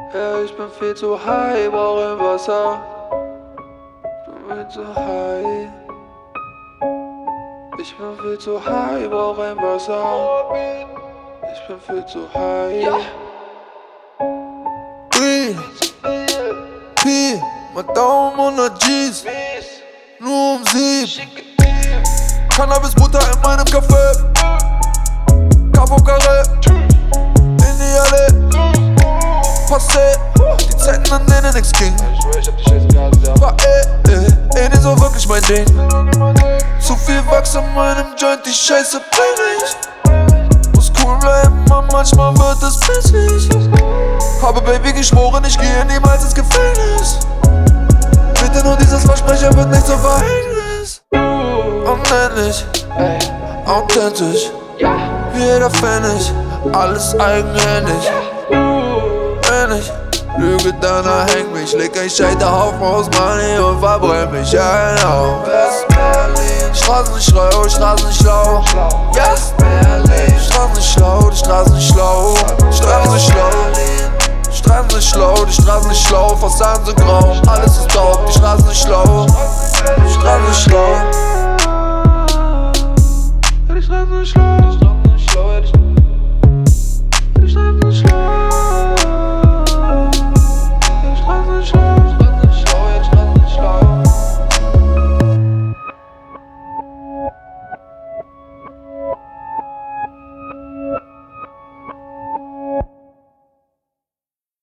Ja, ich bin viel zu high, brauch ein Wasser. Ich bin viel zu high. Ich bin viel zu high, brauch ein Wasser. Ich bin viel zu high. Ja. P, mein Daumen 100 G's, nur um 7. Cannabisbutter in meinem Café, Cafo Carré, in die Halle, Passé, die Zeiten, an denen nix ging. War nicht so wirklich mein Ding. Zu viel Wachs an meinem Joint, die Scheiße peinlich. Muss cool bleiben, aber manchmal wird es pissig. Habe Baby geschworen, ich gehe niemals ins Gefängnis. Bitte nur dieses Versprechen wird nicht zum Verhängnis. Unendlich, authentisch, wie jeder Pfennig, alles eigenhändig. Wenn ich lüge, dann erhäng mich. Leg ein Scheiterhaufen aus Money und verbrenn mich, ja genau. West-Berlin, Straßen nicht schlau, Straßen nicht schlau. West-Berlin, Straßen nicht schlau, die Straßen nicht schlau. Straßen nicht schlau. Straßen nicht schlau, die Straßen nicht schlau, Fassaden sind grau, alles ist taub, die Straßen nicht schlau, die Straßen nicht schlau.